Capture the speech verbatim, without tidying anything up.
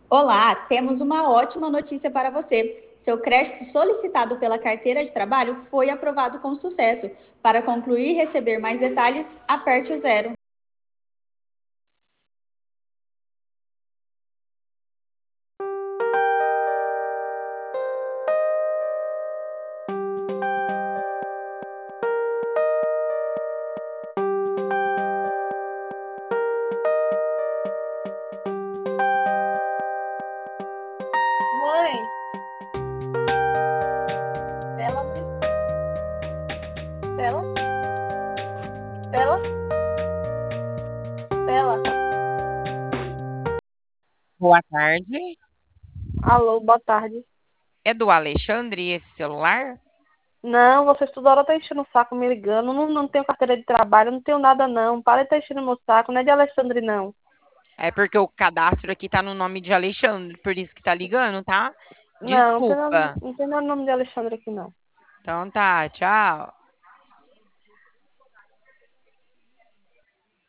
Olá, temos uma ótima notícia para você. Seu crédito solicitado pela carteira de trabalho foi aprovado com sucesso. Para concluir e receber mais detalhes, aperte o zero. Mãe, Bela, mãe, Bela, Bela, Bela. Boa tarde. Alô, boa tarde. É do Alexandre esse celular? Não, vocês toda hora estão enchendo o saco me ligando. Não, não tenho carteira de trabalho, não tenho nada não. Para de estar enchendo meu saco, não é de Alexandre não. É porque o cadastro aqui tá no nome de Alexandre, por isso que tá ligando, tá? Não, não tem, nada- Desculpa. não tem nada nome de Alexandre aqui não. Então tá, tchau.